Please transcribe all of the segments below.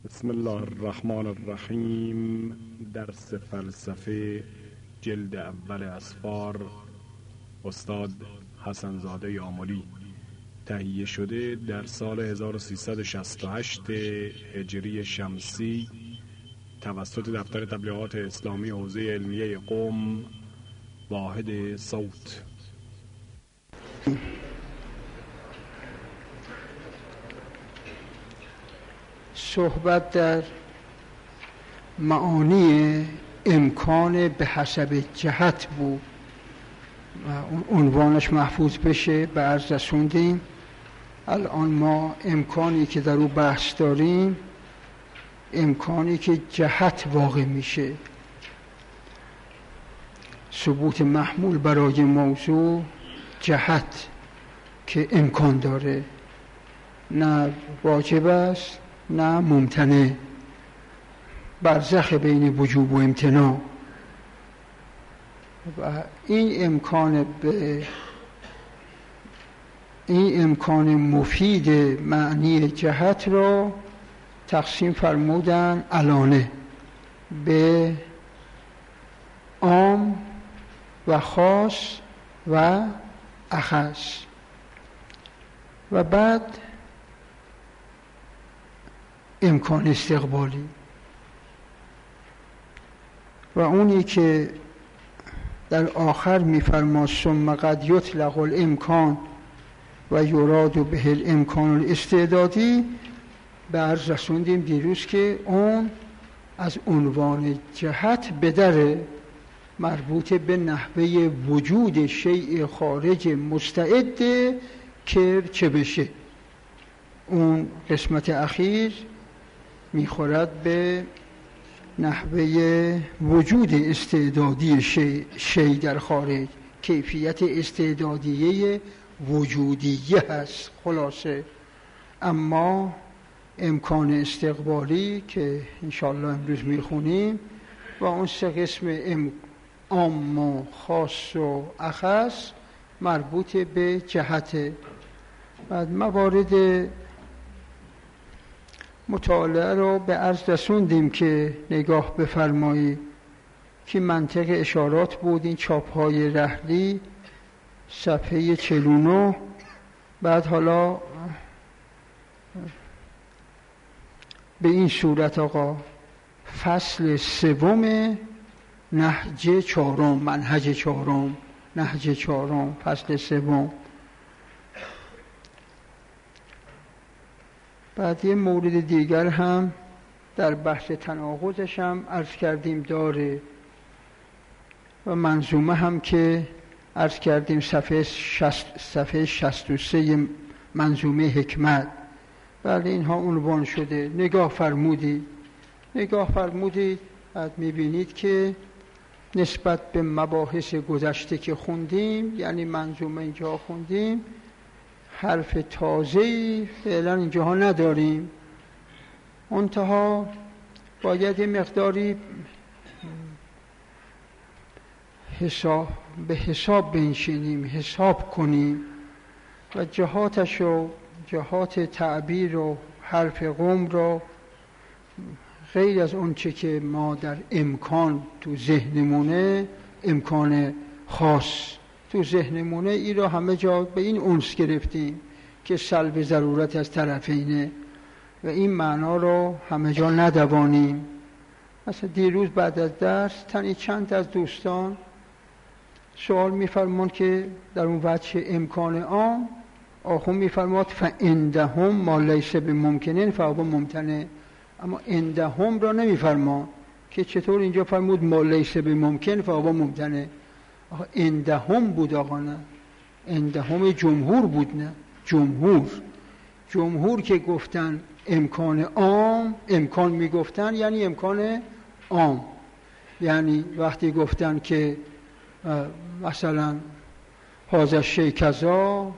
بسم الله الرحمن الرحیم. درس فلسفه جلد اول اسفار، استاد حسن زاده آملی. تهیه شده در سال 1368 هجری شمسی توسط دفتر تبلیغات اسلامی حوزه علمیه قم، واحد صوت. صحبت در معانی امکان به حسب جهت بود و اون عنوانش محفوظ بشه به عرض رسوندیم. الان ما امکانی که در او بحث داریم امکانی که جهت واقع میشه، ثبوت محمول برای موضوع جهت که امکان داره، نه واجب است نه ممتنع، برزخ بین وجوب و امتناع. و این امکان مفید معنی جهت را تقسیم فرمودن علانه به عام و خاص و اخص، و بعد امکان استقبالی. و اونی که در آخر می‌فرماد ثم قد یطلق الامکان و یراد به الامکان الاستعدادی، به عرض رسوندیم دیروز که اون از عنوان جهت به در مربوط به نحوه وجود شیء خارج مستعد که چه بشه. اون قسمت اخیر میخورد به نحوه وجود استعدادی شیء در خارج، کیفیت استعدادیه وجودیه هست خلاصه. اما امکان استقبالی که انشاءالله امروز میخونیم و اون سه قسم عام و خاص و اخص مربوط به جهت. بعد موارد مطالعه رو به عرض رسوندیم که نگاه بفرمایید که منطق اشارات بود، این چاپ‌های رحلی صفحه 49. بعد حالا به این صورت آقا فصل سوم نهج چهارم، منهج چهارم، نهج چهارم، فصل سوم. بعد یه مورد دیگر هم در بحث تناقضش هم عرض کردیم داره، و منظومه هم که عرض کردیم صفحه 63 منظومه حکمت. بله اینها عنوان شده. نگاه فرمودید بعد میبینید که نسبت به مباحث گذشته که خوندیم، یعنی منظومه اینجا خوندیم، حرف تازه‌ای فعلا اینجاها نداریم. منتها باید یه مقداری به حساب بنشینیم، حساب کنیم و جهاتش و جهات تعبیر و حرف قم رو غیر از اون چه که ما در امکان تو ذهنمونه، امکان خاص تو ذهنمونه، ای را همه جا به این انس گرفتیم که سلب ضرورت از طرفینه و این معنا رو همه جا ندوانیم. مثلا دیروز بعد از درس چند از دوستان سوال می‌فرمون که در اون وجه امکان عام آخون می‌فرماد فعندهم ما لیس بممکنه فهو ممتنع، اما عندهم را نمی‌فرمان که چطور اینجا فرمود ما لیس بممکن فهو ممتنع. عندهم بود آقا، نه عندهم جمهور بود، نه جمهور که گفتن امکان عام، امکان میگفتن یعنی امکان عام، یعنی وقتی گفتن که مثلا هذا الشیء کذا،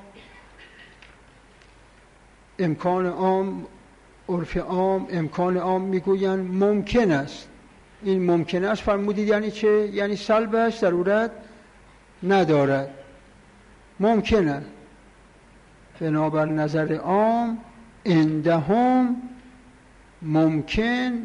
امکان عام، عرف عام، امکان عام میگوین ممکن است. این ممکن است فرمودید یعنی چه؟ یعنی سلبش ضرورت ندارد، ممکن است. بنابر نظر عام عندهم ممکن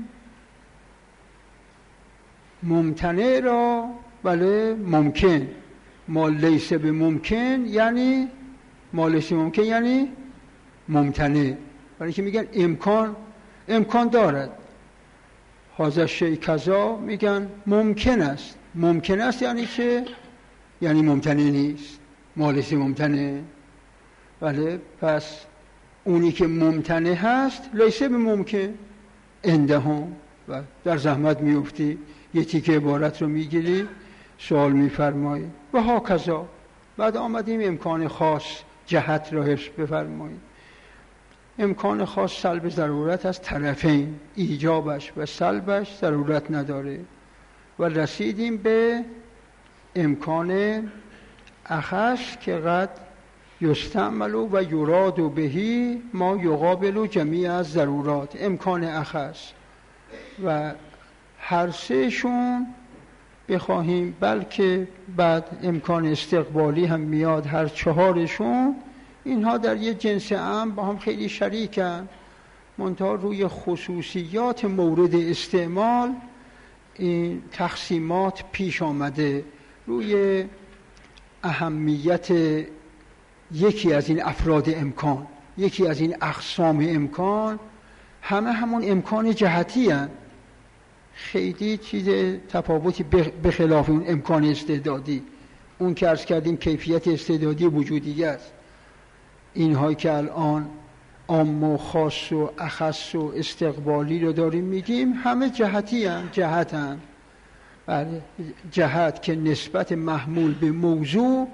ممتنع را بله ممکن، ما لیس به ممکن یعنی ما لیس ممکن یعنی ممتنع، برای که میگن امکان دارد. هذا شیء کذا میگن ممکن است. ممکن است یعنی چه؟ یعنی ممتنع نیست، ما لیس ممتنع. بله، پس اونی که ممتنع هست لیس به ممکن عندهم. و در زحمت میفتی، یه تیکه عبارت رو میگیری سوال میفرمایی و ها کذا. بعد آمدیم امکان خاص جهت را حفظ بفرمایید. امکان خاص سلب ضرورت از طرفین، ایجابش و سلبش ضرورت نداره. و رسیدیم به امکان اخص که قد یستعمل و یراد بهی ما یقابل جمیع از ضرورات. امکان اخص و هر سهشون بخواهیم، بلکه بعد امکان استقبالی هم میاد، هر چهارشون اینها در یه جنس عام با هم خیلی شریکن، منتها روی خصوصیات مورد استعمال این تقسیمات پیش آمده. روی اهمیت یکی از این افراد امکان، یکی از این اقسام امکان، همون امکان جهتی هست. خیلی چیز تفاوتی به خلاف اون امکان استعدادی، اون که عرض کردیم کیفیت استعدادی وجودی است. اینهایی که الان عام و خاص و اخص و استقبالی رو داریم میگیم همه جهتی هست، جهت هست. بله، جهت که نسبت محمول به موضوع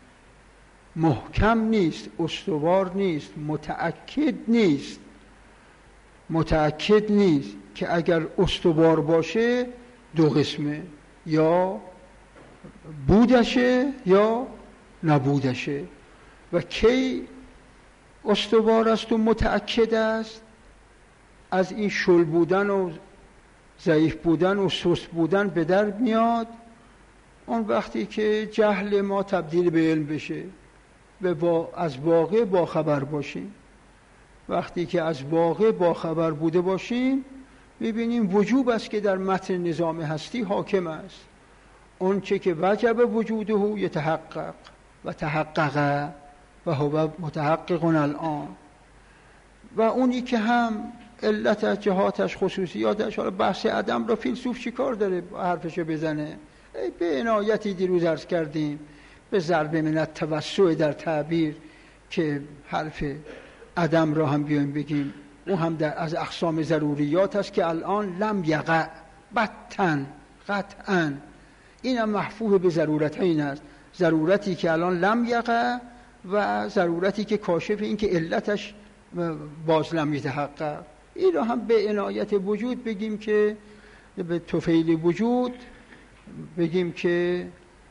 محکم نیست، استوار نیست، متأکد نیست که اگر استوار باشه دو قسمه، یا بودشه یا نبودشه. و کی استوار است و متأکد است؟ از این شل بودن و ضعیف بودن و سست بودن به در میاد اون وقتی که جهل ما تبدیل به علم بشه و از واقع باخبر باشیم. وقتی که از واقع باخبر بوده باشیم میبینیم وجوب است که در متن نظام هستی حاکم است. اون چه که وجب وجوده یتحقق و تحقق و هو متحقق الان، و اونی که هم علتش، جهاتش، خصوصیاتش، حالا بحث عدم را فیلسوف چی کار داره حرفشو بزنه؟ به عنایتی دیروز عرض کردیم به ضرب من التوسع در تعبیر که حرف عدم را هم بیایم بگیم او هم از اقسام ضروریات است که الان لم یقع قطعا این هم محفوظ به ضرورتین است. ضرورتی که الان لم یقع و ضرورتی که کاشف این که علتش باز لم یتحقق. این را هم به عنایت وجود بگیم که به طفیل وجود بگیم که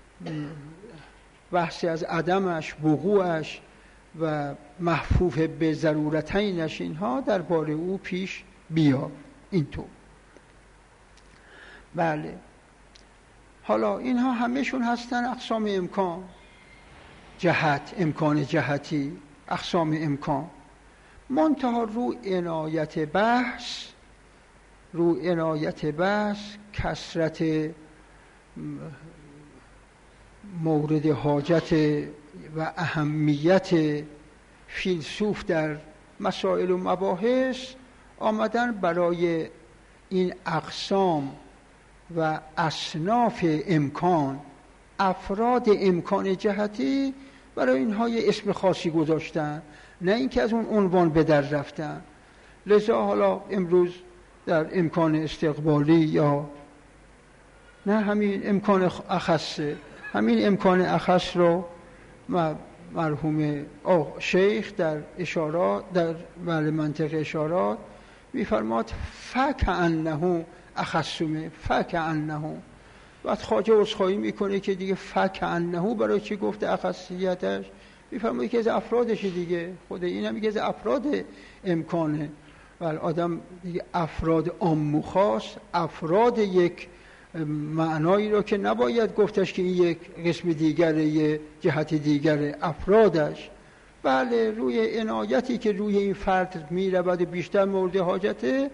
بحث از عدمش، وقوعش و محفوظ به ضرورتینش اینها درباره او پیش بیا. اینطور بله. حالا اینها همهشون هستن اقسام امکان، جهت، امکان جهتی، اقسام امکان. منتها رو عنایت بحث کثرت مورد حاجت و اهمیت فیلسوف در مسائل و مباحث آمدن برای این اقسام و اصناف امکان، افراد امکان جهتی، برای اینها یه اسم خاصی گذاشتن، نه اینکه از اون عنوان به در رفتن. لذا حالا امروز در امکان استقبالی یا نه همین امکان اخصه، همین امکان اخص رو مرحوم شیخ در اشارات، در منطق اشارات میفرماد فکأنه اخصمه، فکأنه. بعد خواجه عذرخواهی میکنه که دیگه فکأنه برای چی گفته اخصیتش؟ میفرماید که از افرادش دیگه، خود این هم میگه از افراد امکانه. ولی آدم دیگه افراد عام و خاص، افراد یک معنایی رو که نباید گفتش که این یک قسم دیگره، یه جهت دیگره، افرادش. بله، روی عنایتی که روی این فرد میرود بیشتر مورد حاجته،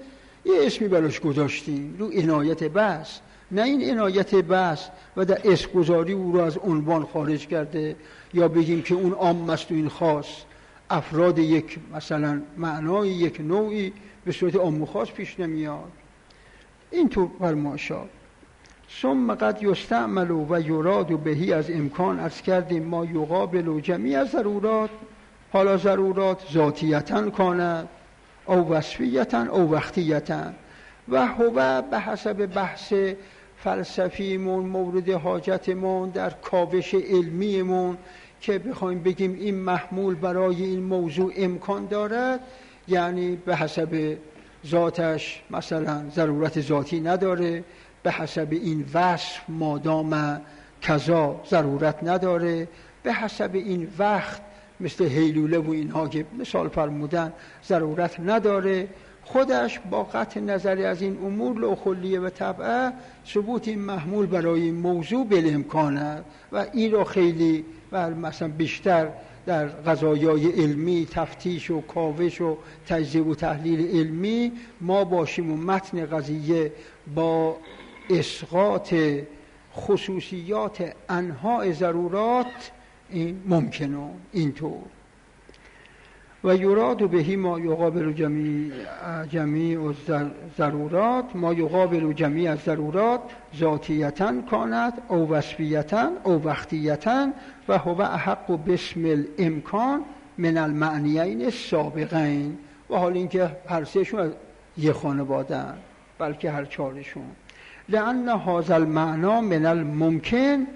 یه اسمی براش گذاشتیم رو عنایت بس، نه این عنایت بس و در اسمگذاری او رو از عنوان خارج کرده یا بگیم که اون عام است و این خاص، افراد یک مثلا معنای یک نوعی به صورت عام و خاص پیش نمیاد. اینطور فرماشا ثم قد یستعمل و یراد بهی از امکان عرض کردیم ما یقابل جمیع از ضرورات، حالا ضرورات ذاتیتاً کاند او وصفیتاً او وقتیتاً و هو به حسب بحث فلسفیمون مورد حاجتمون در کاوش علمیمون که بخوایم بگیم این محمول برای این موضوع امکان دارد، یعنی به حسب ذاتش مثلا ضرورت ذاتی نداره، به حسب این وصف مادام کذا ضرورت نداره، به حسب این وقت مثل هیلوله و اینها که مثال فرمودن ضرورت نداره. خودش با قطع نظری از این امور لوخلیه و طبعه ثبوت این محمول برای این موضوع بالامکانه و این را خیلی و مثلا بیشتر در قضایای علمی تفتیش و کاوش و تجزیه و تحلیل علمی ما باشیم و متن قضیه با اسقاط خصوصیات انواع ضرورات این ممکنه. اینطور و یراد بهی ما یقابل جمیع ضرورات، ما یقابل جمیع الضرورات ذاتیتاً کاند او وصفیتاً او وقتیتاً و هو احق باسم الامکان من المعنیین السابقین. و حال اینکه هر سهشون یه خانواده بلکه هر چارشون، لأن هذا المعنى من الممکن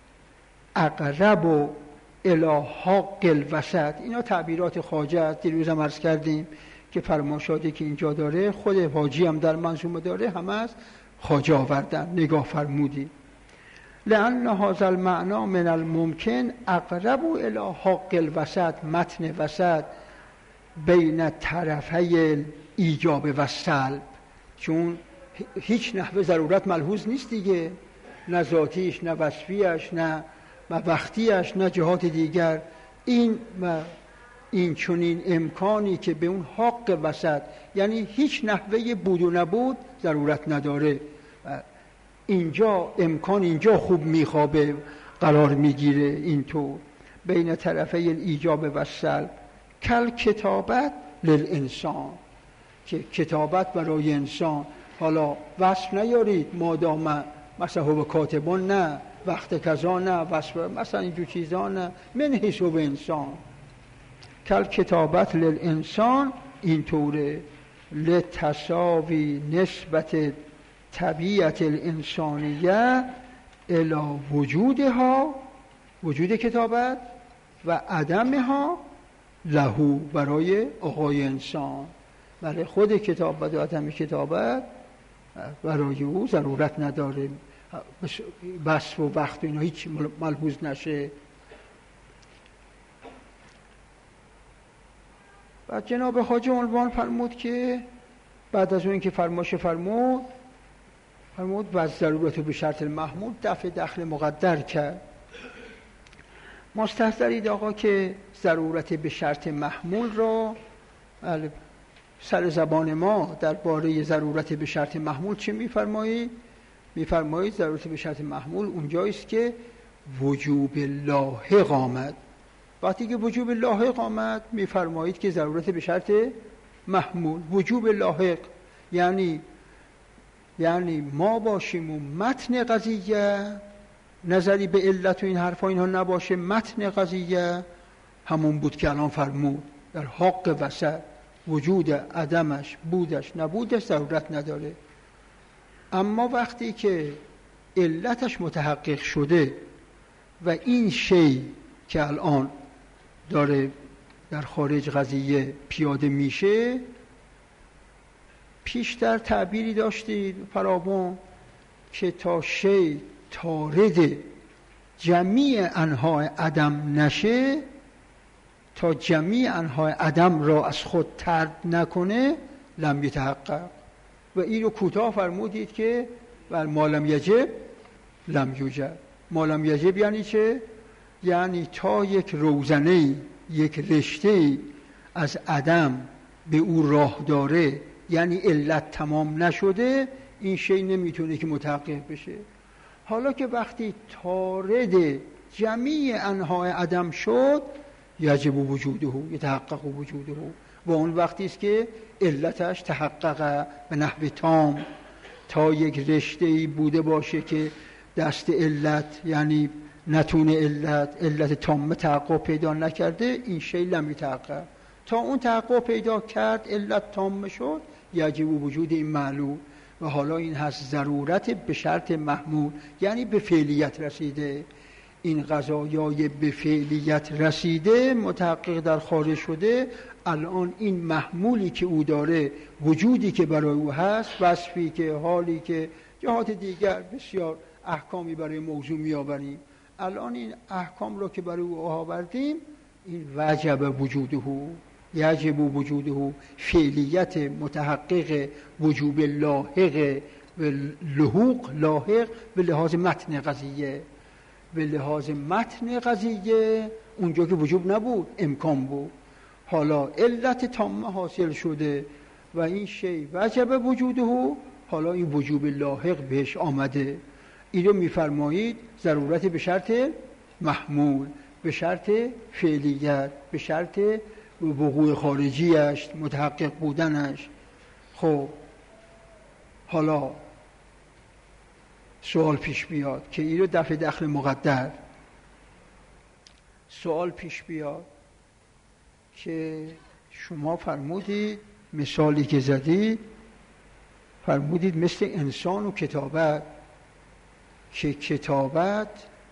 اقرب الی حق الوسط. اینا تعبیرات خواجه است، دیروز هم عرض کردیم که فرماشاتی که اینجا داره خود حاجی هم در منظومه داره، همه از خواجه آوردن. نگاه فرمودی لأن هذا المعنى من الممکن اقرب الی حق الوسط، متن وسط بین طرفی ایجاب و سلب، چون هیچ نحوه ضرورت ملحوظ نیست دیگه، نه ذاتیش نه وصفیش نه وقتیش نه جهات دیگر. این چنین امکانی که به اون حق وسط، یعنی هیچ نحوه بود و نبود ضرورت نداره، اینجا امکان اینجا خوب میخوابه قرار میگیره. اینطور بین طرفه ایجاب و سلب کل کتابت للانسان، که کتابت برای انسان حالا وصف نیارید مادام مثلا هو کاتبان نه، وقت کذا نه، وصف مثلا اینجور چیزا نه، من حساب انسان کل کتابت للانسان. اینطوره لتساوی نسبت طبیعت الانسانیه الی وجودها، وجود کتابت و عدمها لهو، برای آقای انسان. برای خود کتابت و عدم کتابت برای او ضرورت نداره، بس و وقت اینا هیچ ملحوظ نشه. بعد جناب خواجه عنوان فرمود که بعد از اون که فرمود و از ضرورت به شرط المحمول دفع دخل مقدر کرد. مستحضرید آقا که ضرورت به شرط محمول را سر زبان ما درباره ضرورت به شرط محمول چه می‌فرمایید؟ می‌فرمایید ضرورت به شرط محمول اونجاییست که وجوب لاحق آمد. وقتی که وجوب لاحق آمد می‌فرمایید که ضرورت به شرط محمول وجوب لاحق، یعنی ما باشیم و متن قضیه نظری به علت و این حرفا اینها نباشه، متن قضیه همون بود که الان فرمود در حق وسط وجود عدمش بودش نبودش ضرورت نداره. اما وقتی که علتش متحقق شده و این شی که الان داره در خارج قضیه پیاده میشه، پیشتر تعبیری داشتید فراوان که تا شی تارد جمیع انواع عدم نشه، تا جمیع انواع عدم را از خود طرد نکنه لم یتحقق. و این رو کوتاه فرمودید که ما لم یجب لم یوجد. ما لم یجب یعنی چه؟ یعنی تا یک روزنه یک رشته از عدم به او راه داره، یعنی علت تمام نشده، این شی نمیتونه که متحقق بشه. حالا که وقتی طارد جمیع انواع عدم شد، یجب وجوده، یتحقق وجوده، و اون وقتی است که علتش تحقق به نحو تام. تا یک رشته‌ای بوده باشه که دست علت یعنی نتون علت تام تحقق پیدا نکرده، این شی لم یتحقق. تا اون تحقق پیدا کرد، علت تام شد، یجب وجود این معلول. و حالا این هست ضرورت به شرط محمول، یعنی به فعلیت رسیده. این قضایای به فعلیت رسیده متحقق در خارج شده، الان این محمولی که او داره، وجودی که برای او هست، وصفی که، حالی که، جهات دیگر بسیار احکامی برای موضوع میآوریم. الان این احکام رو که برای او آوردیم، این وجب وجوده، یجب وجوده، فعلیت متحقق، وجوب لاحق و لحوق لاحق به لحاظ متن قضیه. به لحاظ متن قضیه اونجا که وجوب نبود، امکان بود. حالا علت تامه حاصل شده و این شی وجب وجوده، حالا این وجوب لاحق بهش آمده. این رو میفرمایید ضرورت به شرط محمول، به شرط فعلیت، به شرط وقوع خارجیش، متحقق بودنش. خب حالا سوال پیش بیاد که این رو دفع دخل مقدر، سوال پیش بیاد که شما فرمودید، مثالی که زدید فرمودید مثل انسان و کتابت، که کتابت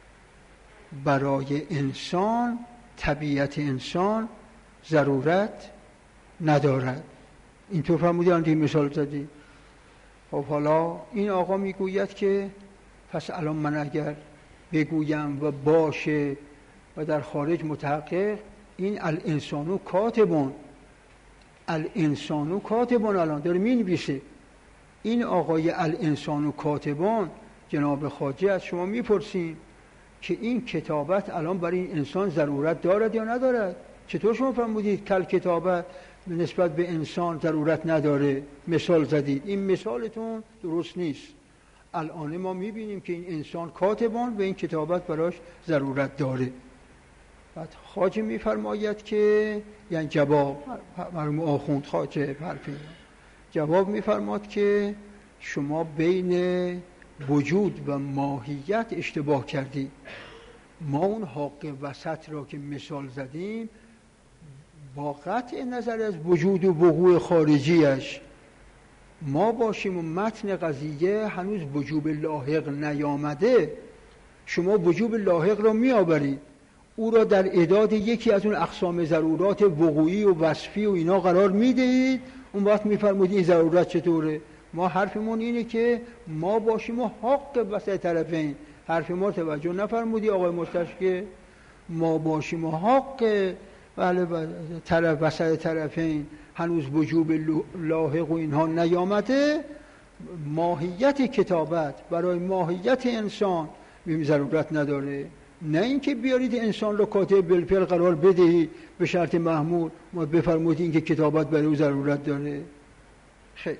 برای انسان، طبیعت انسان ضرورت ندارد. اینطور فرمودید، آن این مثال زدید. خب حالا این آقا میگوید که پس الان من اگر بگویم و باشه و در خارج متحقق، این الانسانو کاتبون، الانسانو کاتبون الان داره مینویسه. این آقای الانسانو کاتبون جناب خواجه از شما میپرسین که این کتابت الان برای این انسان ضرورت دارد یا ندارد؟ چطور شما فرمودید کل کتابت نسبت به انسان ضرورت نداره؟ مثال زدید، این مثالتون درست نیست. الان ما میبینیم که این انسان کاتبان و این کتابت براش ضرورت داره. بعد خواجه میفرماید که یعنی جواب مرحوم آخوند خواجه حرفی جواب میفرماد که شما بین وجود و ماهیت اشتباه کردید. ما اون حق وسط را که مثال زدیم با قطع نظر از وجود و وقوع خارجیش ما باشیم و متن قضیه هنوز وجوب لاحق نیامده، شما وجوب لاحق را میآورید، او را در اعداد یکی از اون اقسام ضرورات وقوعی و وصفی و اینا قرار میدهید، اون وقت میفرمایید این ضرورت چطوره؟ ما حرفمون اینه که ما باشیم و حق وسط طرفین. حرف ما توجه نفرمودی آقای مستشفی؟ ما باشیم و حق طرف وسط طرفین هنوز وجوب لاحق و اینها نیامده. ماهیت کتابت برای ماهیت انسان ضرورت نداره، نه اینکه بیارید انسان رو کاتب بالفعل قرار بدهید به شرط محمول ما بفرمایید این که کتابت برای او ضرورت داره. خیلی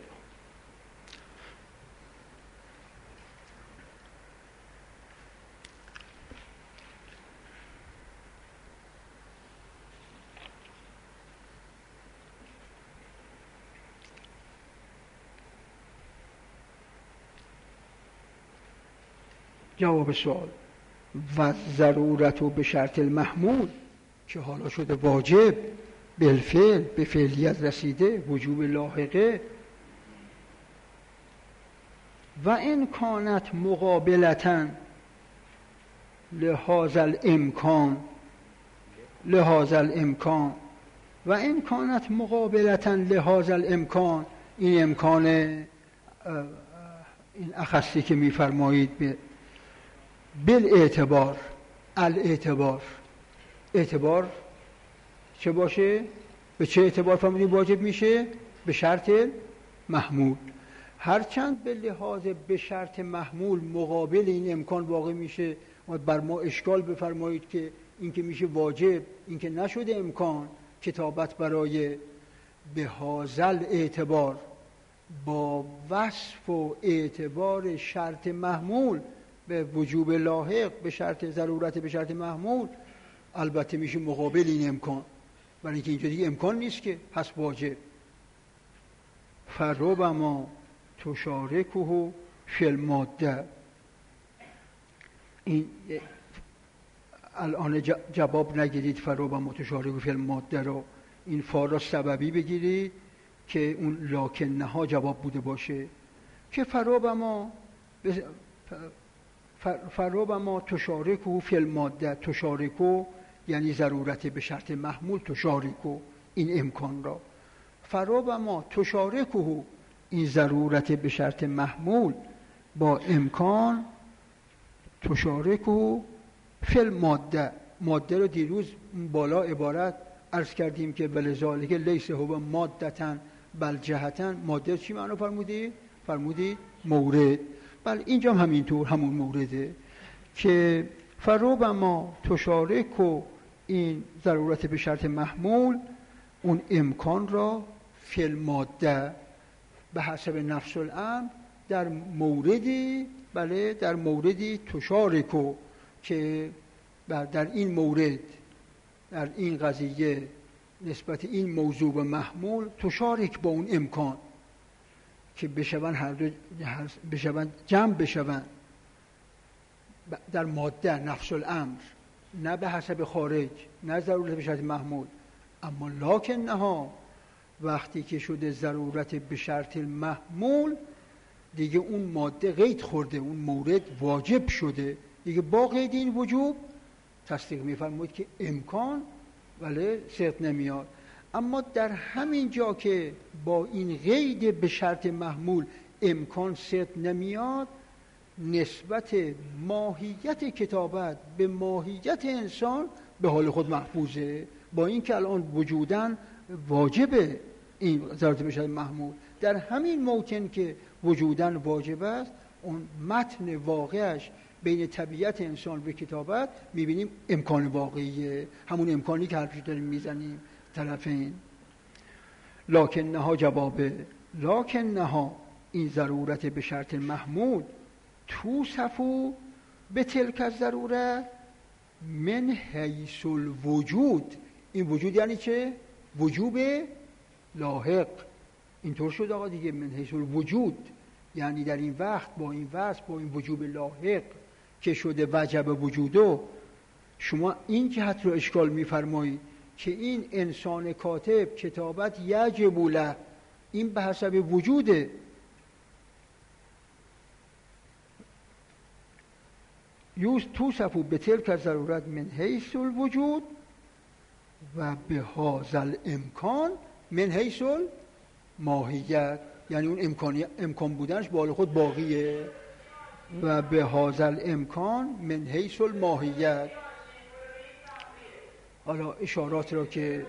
جواب سوال و ضرورت به شرط المحمول که حالا شده واجب بالفعل، به فعلیت رسیده، وجوب لاحقه. و این کانت مقابلتاً لهذا الامکان و این کانت مقابلتاً لهذا الامکان، این امکان این اخصی که میفرمایید بالاعتبار، اعتبار چه باشه؟ به چه اعتبار فرمودیم واجب میشه؟ به شرط محمول. هرچند به لحاظ به شرط محمول مقابل این امکان واقع میشه و بر ما اشکال بفرمایید که این که میشه واجب، این که نشده امکان کتابت برای به هازل اعتبار، با وصف و اعتبار شرط محمول به وجوب لاحق، به شرط ضرورت، به شرط محمول، البته میشه مقابل این امکان، برای اینکه اینجا دیگه امکان نیست که پس واجب. فربما تشارکه فی الماده. این الان جواب نگیرید فربما تشارکه فی الماده رو، این فا را سببی بگیرید که اون لکنها جواب بوده باشه، که فربما تشارکه فی الماده، تشارکه یعنی ضرورت به شرط محمول، تشارکه این امکان را، فربما تشارکه این ضرورت به شرط محمول با امکان، تشارکه فی الماده. ماده رو دیروز بالا عبارت عرض کردیم که ولذالک لیس هو مادتا بل جهتا. ماده چی معنی فرمودی؟ فرمودی مورد. بله اینجا هم همینطور همون مورده که فربما تشارکه این ضرورت به شرط محمول اون امکان را فی الماده به حسب نفس الامر در موردی، بله در موردی تشارکه که در این مورد، در این قضیه نسبت این موضوع به محمول تشارک با اون امکان که بشون هر دو بشون جمع بشون در ماده نفس الامر، نه به حسب خارج، نه ضرورت به شرط محمول. اما لکنها وقتی که شده ضرورت به شرط محمول دیگه اون ماده قید خورده، اون مورد واجب شده دیگه. با قید این وجوب تصدیق می‌فرمایید که امکان ولی صدق نمیاد. اما در همین جا که با این قید به شرط محمول امکان صدق نمیاد، نسبت ماهیت کتابت به ماهیت انسان به حال خود محفوظه، با این که الان وجوداً واجبه این ضرورت به شرط محمول. در همین موطن که وجوداً واجب است، اون متن واقعش بین طبیعت انسان و کتابت میبینیم امکان واقعیه، همون امکانی که حرفش داریم میزنیم طرفین. لکنها جوابه، لکنها این ضرورت به شرط محمول توصفو به تلک الضروره من حیث الوجود. این وجود یعنی چه؟ وجوب لاحق. اینطور شد آقا دیگه، من حیث الوجود یعنی در این وقت با این وصف، با این وجوب لاحق که شده وجب وجودو، شما این جهت رو اشکال می‌فرمایید که این انسان کاتب کتابت یجب له، این به حسب وجوده. توصفو به تلک الضرورت من حیث الوجود و به هذا الامکان من حیث الماهیت، یعنی اون امکان بودنش با خود باقیه. و به هذا الامکان من حیث الماهیت. حالا اشارات را که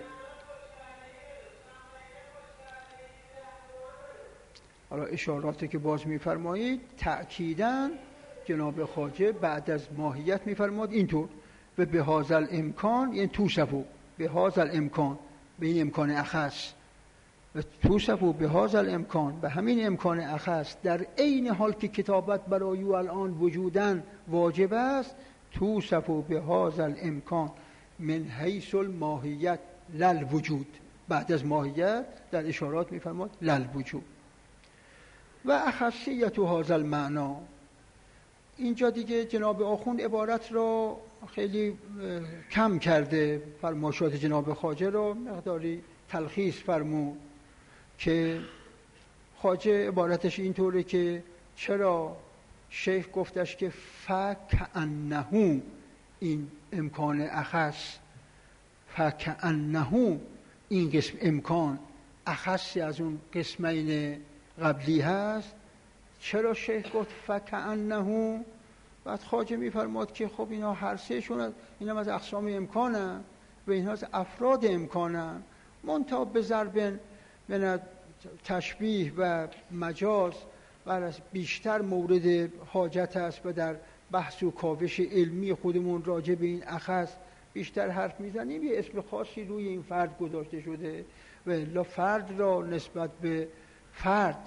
باز می‌فرمایید تأکیداً جناب خواجه بعد از ماهیت می‌فرماد اینطور: و به هذا الامکان، یعنی توصفو به هذا الامکان، به این امکان اخص، و توصفو به هذا الامکان، به همین امکان اخص، در عین حال که کتابت برای او الان وجوداً واجب است، توصفو به هذا الامکان من حیث الماهیت للوجود. بعد از ماهیت در اشارات می‌فرماد للوجود. و اخصیت هذا المعنی، اینجا دیگه جناب آخوند عبارت را خیلی کم کرده، فرمایشات جناب خواجه را مقداری تلخیص فرمود که خواجه عبارتش اینطوره که چرا شیخ گفتش که فکأنه، این امکان اخص، فکأنه این قسم امکان اخصی از اون قسمین قبلی هست. چرا شیخ گفت فکأنه؟ بعد خواجه میفرماد که خب اینا هر سهشون اینا از اقسام امکانن و اینها از افراد امکانن، منتها به ضرب من تشبیه و مجاز و بیشتر مورد حاجت است و در بحث و کاوش علمی خودمون راجع به این اخص بیشتر حرف میزنیم. یه اسم خاصی روی این فرد گذاشته شده و الا فرد را نسبت به فرد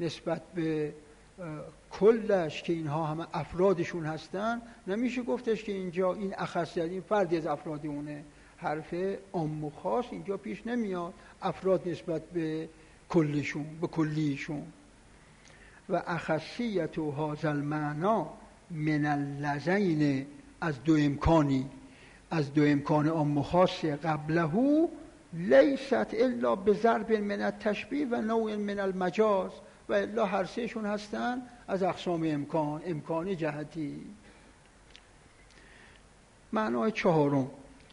نسبت به کلش که اینها همه افرادشون هستن، نمیشه گفتش که اینجا این اخص این فردی از افراد اونه. حرف عام و خاص اینجا پیش نمیاد، افراد نسبت به کلشون، به کلیشون. و اخصیت و هذا المعنا من اللذین، از دو امکانی، از دو امکان عام و خاص قبله، لیست الا بضرب من التشبیه و نوع من المجاز، و الا هر سهشون هستن از اقسام امکان، امکان جهتی. معنای چهارم،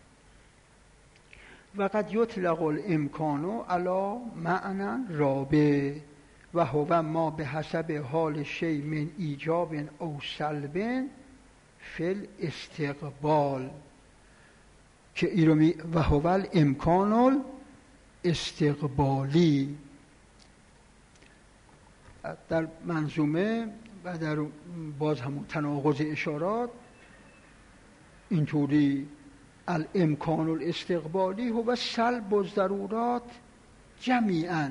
و قد یطلق الامکان علی معنی رابع و هو ما به حسب حال شیء من ایجاب او سلب فی الاستقبال، که ایرمی و هو الامکان الاستقبالی. در منظومه و در باز همون تناقض اشارات اینطوری الامکان الاستقبالی هو سلب الضرورات جمیعا.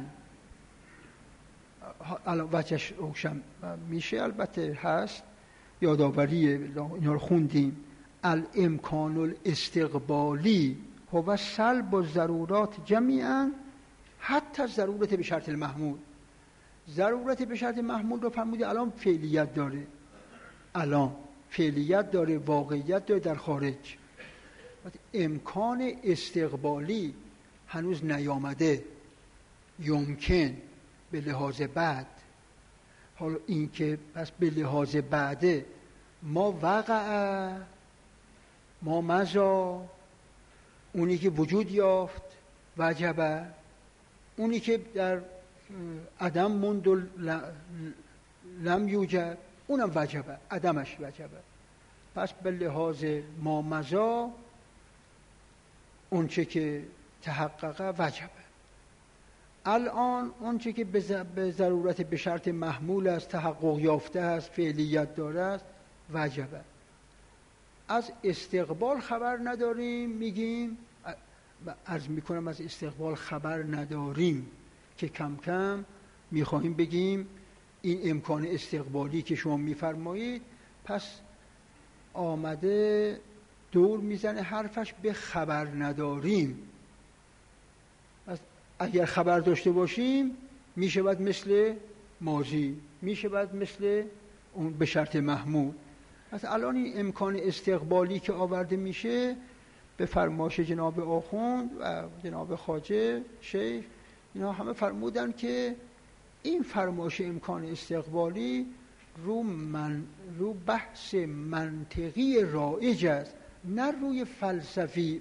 وجهش روشن میشه، البته هست، یادآوری اینا رو خوندیم. الامکان الاستقبالی هو سلب الضرورات جمیعا حتی ضرورت به شرط المحمول. ضرورت به شرط محمول رو فرمودی الان فعلیت داره، الان فعلیت داره، واقعیت داره در خارج. امکان استقبالی هنوز نیامده، یمکن به لحاظ بعد. حالا این که پس به لحاظ بعده، ما وقع، ما مضا، اونی که وجود یافت وجبه، اونی که در عدم موند و لم یوجد اونم وجبه، عدمش وجبه. پس به لحاظ ما مضا اونچه که تحقق وجبه. الان اونچه که به ضرورت به شرط محمول است، تحقق یافته است، فعلیت داره است، وجبه. از استقبال خبر نداریم، میگیم عرض میکنم از استقبال خبر نداریم که کم کم میخواهیم بگیم این امکان استقبالی که شما میفرمایید پس آمده دور میزنه حرفش به خبر نداریم. اگر خبر داشته باشیم میشه باید مثل ماضی، میشه باید مثل اون به شرط محمول. پس الان این امکان استقبالی که آورده میشه به فرمایش جناب آخوند و جناب خواجه شیخ، اینا همه فرمودن که این فرمایش امکان استقبالی رو بحث منطقی رایج است، نه روی فلسفی.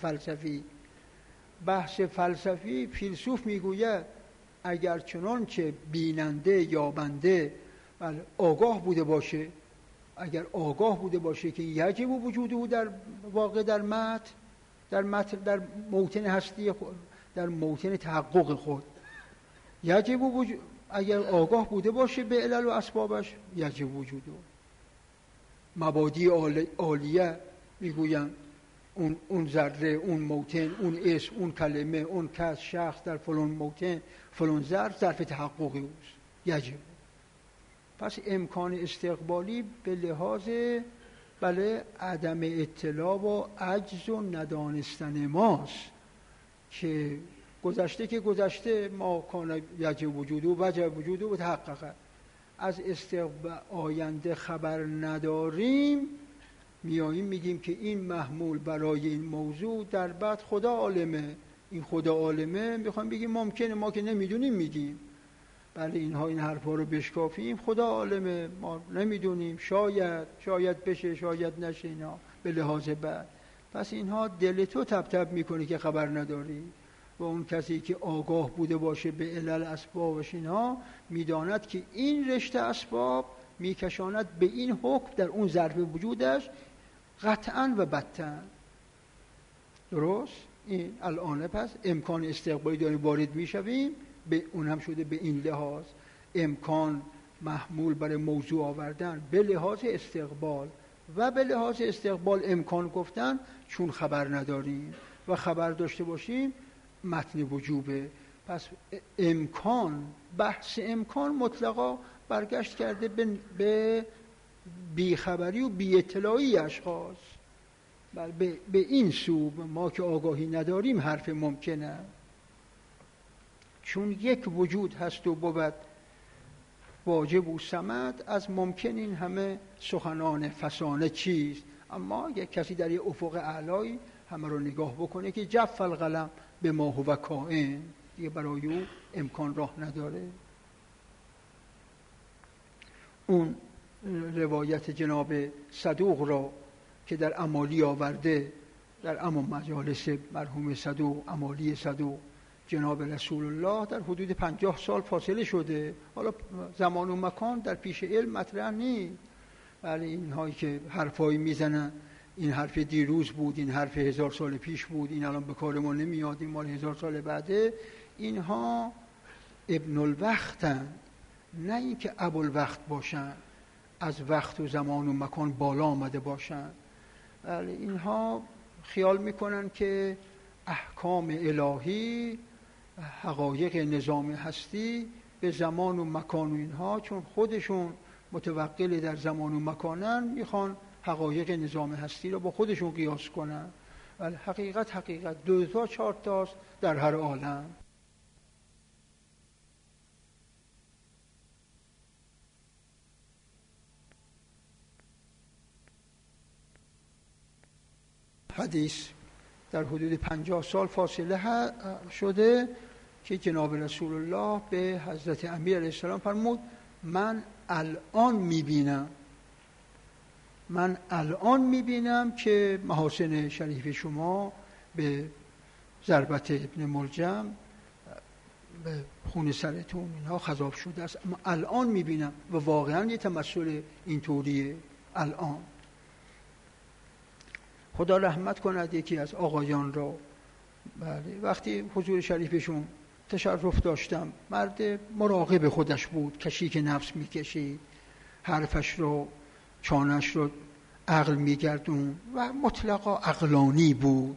بحث فلسفی فیلسوف میگوید اگر چنان که بیننده یا بنده آگاه بوده باشه، اگر آگاه بوده باشه که یجب وجوده در واقع در موطن هستی خود، در موطن تحقق خود یجب وجود، اگر آگاه بوده باشه به علل و اسبابش یجب وجوده. مبادی عالیه میگوین اون ذره، اون موطن، اون اسم، اون کلمه، اون کس، شخص در فلان موطن، فلان ظرف تحققی اوست، یجب. پس امکان استقبالی به لحاظ بله عدم اطلاع و عجز و ندانستن ماست که گذشته ما کان یجب وجوده و وجب وجوده و تحقق. از استقبال آینده خبر نداریم، میاییم میگیم که این محمول برای این موضوع در بعد خدا عالمه. این خدا عالمه میخوام بگیم ممکنه ما که نمیدونیم میگیم بله اینها این حرفا رو بشکافیم، خدا عالمه ما نمیدونیم، شاید بشه شاید نشه، اینا به لحاظ بعد. پس اینها دل تو تب میکنه که خبر نداری، و اون کسی که آگاه بوده باشه به علل اسبابش اینها میداند که این رشته اسباب میکشاند به این حکم در اون ظرف وجودش قطعا و بطعا. درست؟ این الان پس امکان استقبالی داریم وارد میشویم، به اون هم شده به این لحاظ امکان محمول برای موضوع آوردن به لحاظ استقبال، و به لحاظ استقبال امکان گفتن چون خبر نداریم و خبر داشته باشیم متن وجوبه. پس امکان، بحث امکان مطلقا برگشت کرده به بیخبری و بی اطلاعی اشخاص. به این سو ما که آگاهی نداریم حرف ممکنه، چون یک وجود هست و بود واجب و صمد، از ممکن این همه سخنان فسانه چیست. اما یک کسی در یه افق اعلایی همه رو نگاه بکنه که جف القلم به ما هو کائن، دیگه برای او امکان راه نداره. اون روایت جناب صدوق را که در امالی آورده، در مجالس مرحوم صدوق، امالی صدوق، جناب رسول الله در حدود 50 سال فاصله شده. حالا زمان و مکان در پیش علم مطرح نیست، ولی اینهایی که حرفایی میزنن، این حرف دیروز بود، این حرف 1000 سال پیش بود، این الان به کار ما نمیاد، این مال 1000 سال بعده، اینها ابن الوقتن، نه اینکه ابوالوقت باشن، از وقت و زمان و مکان بالا آمده باشن. ولی اینها خیال میکنن که احکام الهی، حقایق نظام هستی به زمان و مکان و اینها، چون خودشون متوقل در زمان و مکانن، میخوان حقایق نظام هستی رو با خودشون قیاس کنن. ولی حقیقت 2 تا 4 تاست در هر عالم. حدیث در حدود 50 سال فاصله شده که جناب رسول الله به حضرت امیر علیه السلام فرمود من الان میبینم که محاسن شریف شما به ضربت ابن ملجم به خون سرتون اینها خضاب شده است، اما الان میبینم. و واقعا یه تمثل اینطوریه الان. خدا رحمت کند یکی از آقایان را، بله، وقتی حضور شریفشون تشرف داشتم، مرد مراقب خودش بود، کشیک نفس میکشید، حرفش رو، چانش رو عقل میگردون و مطلقا عقلانی بود.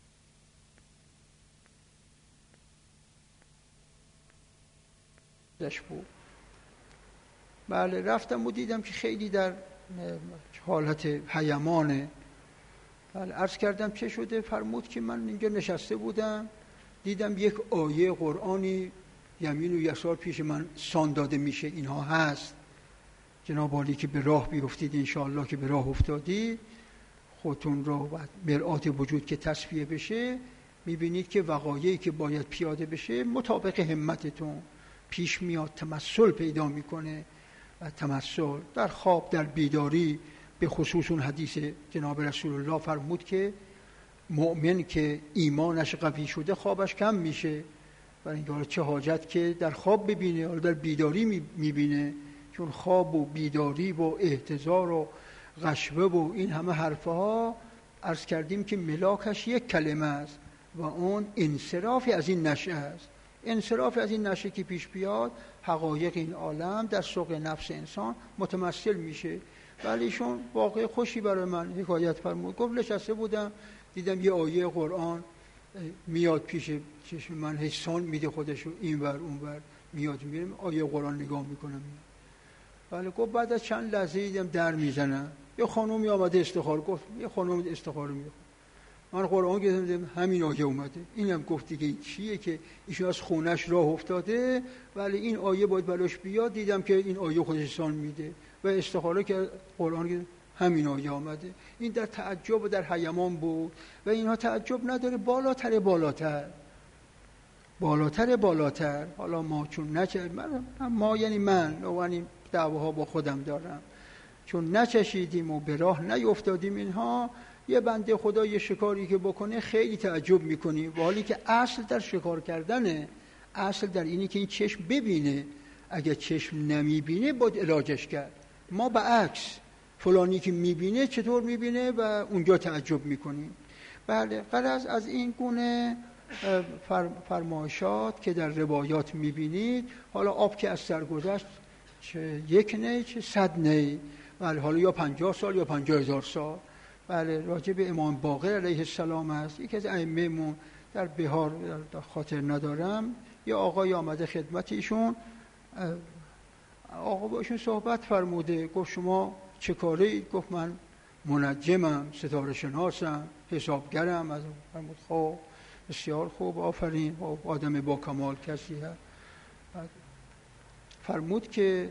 بله، رفتم و دیدم که خیلی در حالت حیمانه. بله، عرض کردم چه شده؟ فرمود که من اینجا نشسته بودم، دیدم یک آیه قرآنی یمین و یسار پیش من سان داده میشه، اینها هست. جناب عالی که به راه بیفتید، انشاءالله که به راه افتادید، خودتون رو و مرآت وجود که تصفیه بشه، میبینید که وقایعی که باید پیاده بشه مطابق همتتون پیش میاد، تمثل پیدا میکنه. و تمثل در خواب، در بیداری، به خصوص اون حدیث جناب رسول الله فرمود که مؤمن که ایمانش قوی شده خوابش کم میشه. و اینجا چه حاجت که در خواب ببینه، حالا در بیداری میبینه، چون خواب و بیداری و احتضار و غشوه و این همه حرفها عرض کردیم که ملاکش یک کلمه است و اون انصرافی از این نشأه است. انصراف از این نشأه که پیش بیاد، حقایق این عالم در سوق نفس انسان متمثل میشه. ولی ایشون واقع خوشی برای من حکایت فرمود، گفت نشسته بودم دیدم یه آیه قرآن میاد پیش چشم من، حسان میده خودشو اینور اونور، میاد میرم آیه قرآن نگاه میکنم. ولی گفت بعد از چند لحظه دیدم در میزنم، یه خانومی آمده استخاره، گفت یه خانوم استخاره میخواد. من قرآن گفتم همین آیه اومده. اینم گفت دیگه این چیه که ایشون از خونش راه افتاده ولی این آیه باید براش بیاد، دیدم که این آیه خودش سان میده و استخاره که قرآن همین آیه آمده. این در تعجب و در حیمان بود و اینها تعجب نداره، بالاتر. حالا ما چون ما یعنی من دعواها با خودم دارم، چون نچشیدیم و به راه نیفتادیم، اینها یه بنده خدا یه شکاری که بکنه خیلی تعجب میکنیم، حالی که اصل در شکار کردنه، اصل در اینی که این چشم ببینه. اگه چشم نمیبینه باید علاجش کرد. ما به عکس، فلانی که میبینه چطور میبینه و اونجا تعجب میکنیم. بله، غرض از این گونه فرمایشات که در روایات میبینید، حالا آب که از سر گذشت، چه 1 نی چه 100 نی، بله، حالا یا 50 سال یا 50,000 سال. بله، راجع به امام باقر علیه السلام است، یکی از ائمه‌مون در بهار، در خاطر ندارم، یه آقای آمده خدمت ایشون، آقا با ایشون صحبت فرموده، گفت شما چه کاره اید؟ گفت من منجمم، ستاره شناسم، حسابگرم. از فرمود خب بسیار خوب، آفرین، آدم با کمال کسی هست. فرمود که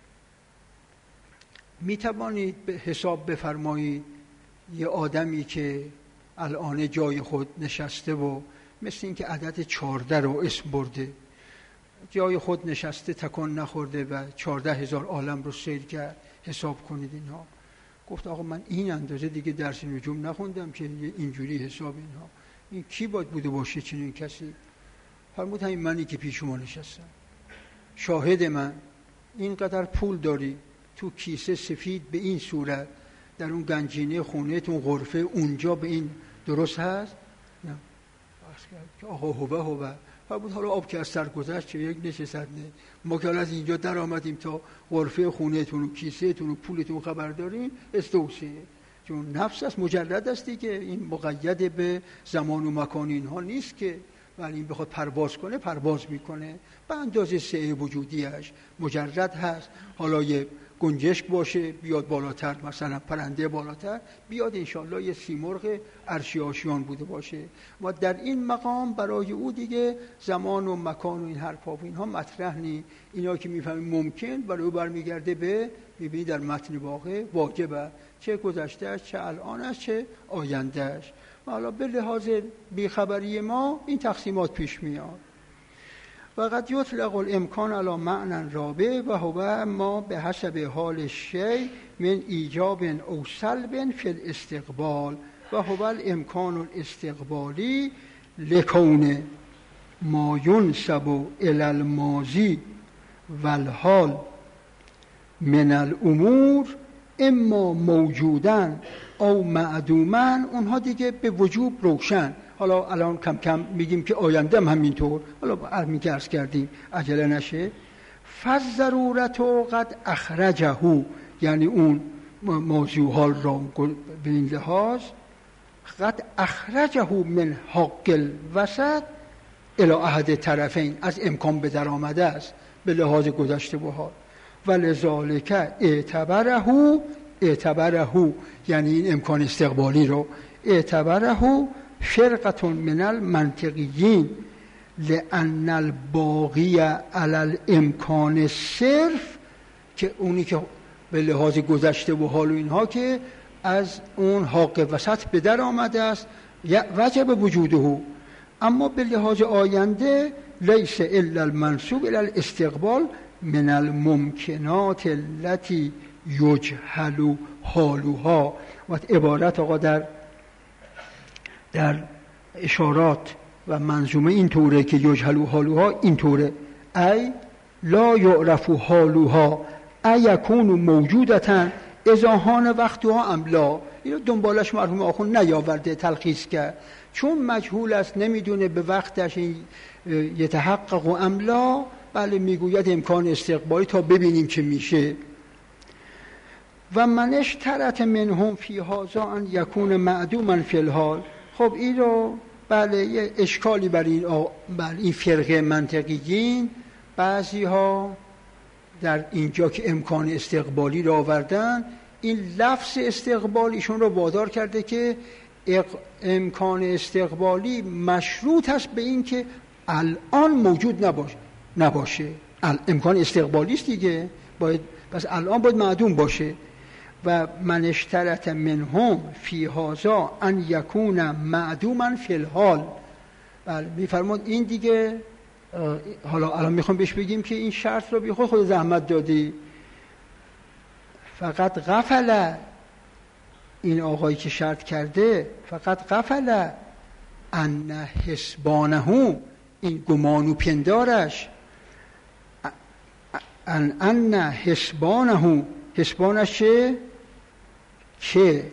می توانید به حساب بفرمایید یه آدمی که الان جای خود نشسته و مثل این که عدد 14 رو اسم برده، جای خود نشسته، تکان نخورده و 14,000 عالم رو سیر کرد، حساب کنید اینها. گفت آقا من این اندازه دیگه درس نجوم نخوندم که اینجوری حساب اینها، این کی باید بوده باشه چنین کسی؟ فرمود همین منی که پیش شما نشستم، شاهد من. اینقدر پول داری تو کیسه سفید به این صورت، در اون گنجینه خونه تو غرفه اونجا به این درست هست؟ نه. که آقا هوه فرمود حالا آب که از سر گذشت چه یک نشست نه، ما که از اینجا در آمدیم تا غرفه خونه تون و کیسه تون و پولتون خبر داریم، استوسیه، چون نفس است، مجرد است که این مقید به زمان و مکان اینها نیست که، ولی این بخواد پرواز کنه پرواز میکنه به اندازه سعه وجودیش، مجرد هست. حالا یه گنجشک باشه بیاد بالاتر، مثلا پرنده بالاتر بیاد، انشالله یه سیمرغ عرشی آشیان بوده باشه. و در این مقام برای او دیگه زمان و مکان و این حرفا و اینها مطرح نی. اینا که میفهمیم ممکن، برای او برمیگرده به میبینی در متن واقع واجبه، چه گذشتهش، چه الانش، چه آیندهش. حالا به لحاظ بیخبری ما این تقسیمات پیش میاد. و قد یطلق الامکان علی معنی رابع و هو ما به حسب حال الشیء من ایجاب او سلب فی الاستقبال و هو الامکان الاستقبالی لکون ما ینسب الی الماضی و الحال من الامور اما موجودن او معدومن. اونها دیگه به وجوب روشن. حالا الان کم کم میگیم که آینده هم همینطور، حالا همین که عرض کردیم عجله نشه. فالضرورت قد اخرجه، یعنی اون موضوع حال را به این لحاظ قد اخرجه من حق الوسط الی احد طرفین، از امکان به در آمده است به لحاظ گذشته و حال. ولذالک اعتبره، یعنی این امکان استقبالی رو اعتبره فرقة من المنطقیین لأن الباقی علی الامکان صرف، که اونی که به لحاظ گذشته و حال و اینها که از اون حق وسط به در آمده است وجب وجوده، اما به لحاظ آینده لیس الا المنسوب الی الاستقبال من الممکنات التي یجهل حالها. و عبارت آقا در اشارات و منظومه این طوره که یجهل حالها این طوره، ای لا یعرف حالها ایکون موجودتا اذا حان وقتها ام لا. اینو دنبالش مرحوم آخوند نیاورده، تلخیص کرد، چون مجهول است، نمیدونه به وقتش یتحقق و ام لا، بله میگوید امکان استقبالی تا ببینیم چه میشه. و من اشترط منهم فی هذا ان یکون معدوما فی الحال. خب این رو بله یه اشکالی بر این فرقه منطقیین، بعضی ها در اینجا که امکان استقبالی رو آوردن، این لفظ استقبالیشون رو وادار کرده که امکان استقبالی مشروط است به این که الان موجود نباشه. امکان استقبالی است دیگه، پس الان باید معدوم باشه. و من اشترط منهم فی هذا ان یکون معدوما فی الحال. بله میفرماد این دیگه، حالا الان میخوام بهش بگیم که این شرط رو بی خود زحمت دادی. فقط غفل، این آقایی که شرط کرده، فقط غفل ان حسبانه، این گمان و پندارش، ان حسبانه، حسبانش چه؟ که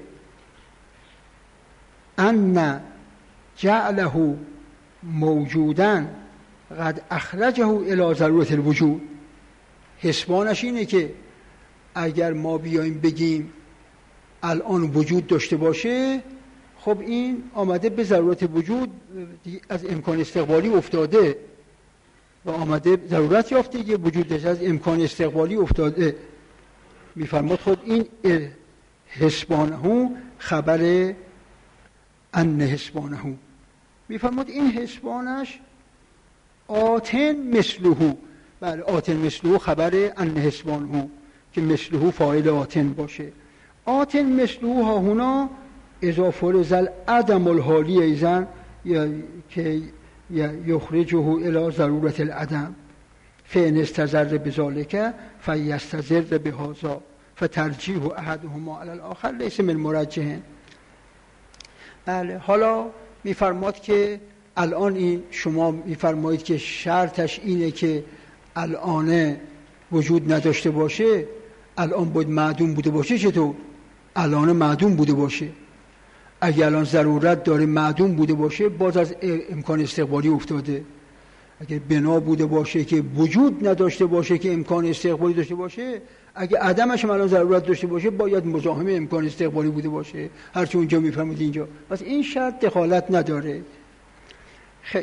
ان جعله موجودن قد اخرجه الى ضرورت الوجود. حسبانش اینه که اگر ما بیایم بگیم الان وجود داشته باشه، خب این آمده به ضرورت وجود، از امکان استقبالی افتاده. و آمده ضرورت یافته که وجود از امکان استقبالی افتاده. میفرماد خود این حسبانه خبر ان حسبانه، میفرماد این حسبانش آتن مثله. بله آتن مثله خبر ان حسبانه که مثله فاعل آتن باشه. آتن مثله ها هنا اضافه زل عدم الحالی ایزن که یخرجه الى ضرورت العدم فان استظر بذلك فیستظر بهذا فترجیح احدهما علی الاخر لیس من مرجح. بله حالا میفرماد که الان این شما میفرمایید که شرطش اینه که الان وجود نداشته باشه، الان باید معدوم بوده باشه. چطور؟ الان معدوم بوده باشه. اگه الان ضرورت داره معدوم بوده باشه باز از امکان استقبالی افتاده. اگه بنا بوده باشه که وجود نداشته باشه که امکان استقبالی داشته باشه، اگه عدمش هم الان ضرورت داشته باشه باید مزاحم امکان استقبالی بوده باشه. هرچی اونجا میفهمید اینجا، پس این شرط دخالت نداره. خیلی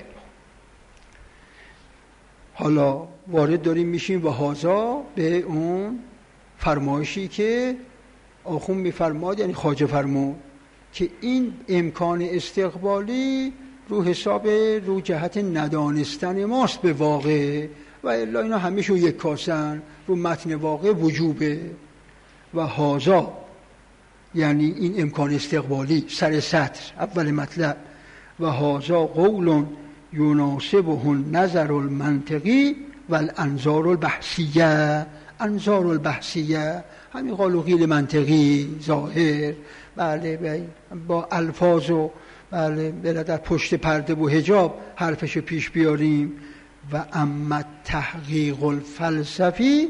حالا وارد داریم میشیم و هازا به اون فرمایشی که آخون میفرماد، یعنی خواجه فرمود که این امکان استقبالی رو حساب رو جهت ندانستن ماست به واقع و الا اینا همیشون یک کاسن. رو متن واقع وجوبه و هازا یعنی این امکان استقبالی سر سطر اول مطلب و هازا قول یناسبه النظر المنطقی و الانظار البحثیه. انظار البحثیه همین قال و قیل منطقی ظاهر، بله با الفاظ و بله در پشت پرده و حجاب حرفشو پیش بیاریم. و اما تحقیق الفلسفی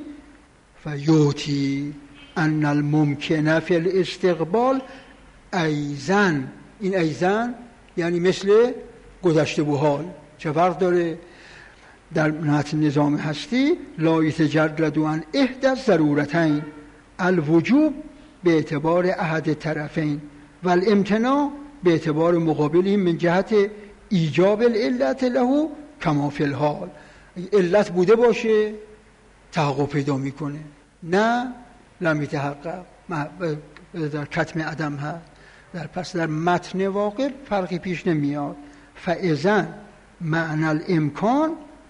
فیوتی ان الممکنه فی الاستقبال ایزن. این ایزن یعنی مثل گذشته و حال. چه فرق داره؟ در متن نظام هستی لا یتجرد عن احدى الضرورتین الوجوب به اعتبار احد طرفین و الامتناع به اعتبار مقابلهم من جهت ایجاب العلت له کما فی الحال. علت بوده باشه تحقق پیدا میکنه، نه لم یتحقق در کتم عدم هست. پس در متن واقع فرقی پیش نمیاد. فاذا معنی الامکان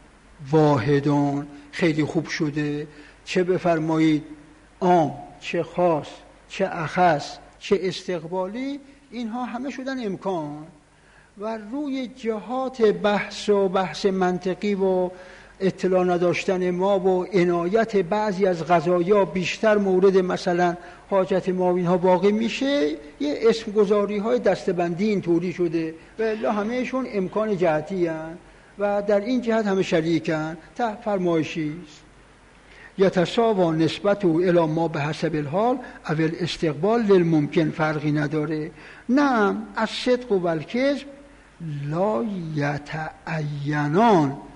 واحدون. خیلی خوب شده. چه بفرمایید عام، چه خاص، چه اخص، چه استقبالی، اینها همه شدن امکان. و روی جهات بحث منطقی و اطلاع نداشتن ما و عنایت بعضی از قضایا بیشتر مورد مثلا حاجت ما و اینها واقع میشه، یه اسم گذاری های دستبندی اینطوری شده و الا همهشون امکان جهتی هستند و در این جهت همه شریکن. تا فرمایشی است یتساوا نسبت او الی ما به حسب الحال اول استقبال للممکن فرقی نداره. نه از صدق و الکذب لا یتعینان.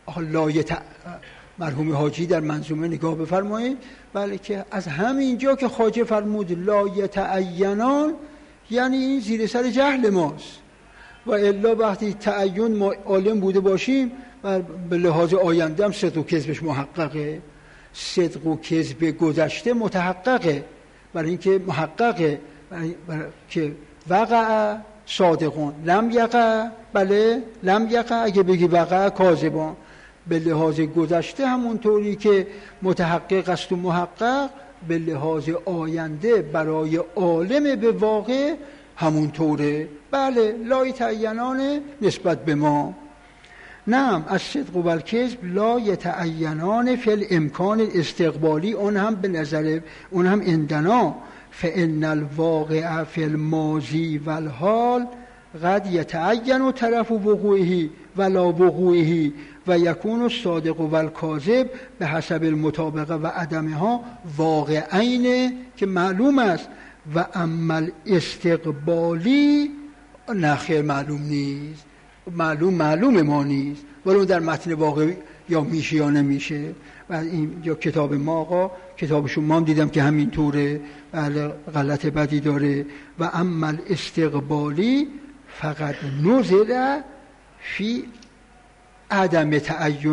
مرحوم حاجی در منظومه نگاه بفرمایید، بله که از همینجا که خواجه فرمود لا یتعینان یعنی این زیر سر جهل ماست و الا وقتی تعین ما عالم بوده باشیم و به لحاظ آینده هم صدق و کذبش محققه. صدق و کذب گذشته متحققه برای اینکه محققه، برای که وقع صادقون لم یقع. بله لم یقع اگه بگی وقع کاذبون. به لحاظ گذشته همونطوری که متحقق است و محقق، به لحاظ آینده برای عالم به واقع همونطوره. بله لا یتعینان نسبت به ما. نعم از صدق و الکذب لا یتعینان فی الامکان استقبالی، اون هم به نظر اون هم عندنا فان الواقع فی الماضی والحال قد یتعین طرف وقوعه ولا وقوعه و یکون الصادق و الکاذب به حسب المطابقه و عدمها واقعین که معلوم است. و اما استقبالی نخیر معلوم نیست. معلوم ما نیست، ولی در متن واقعی یا میشه یا نمیشه. و این یا کتاب ما آقا کتابشون ما هم دیدم که همینطوره، بله غلط بدی داره. و اما الاستقبالی فقط نزل فی عدم تعین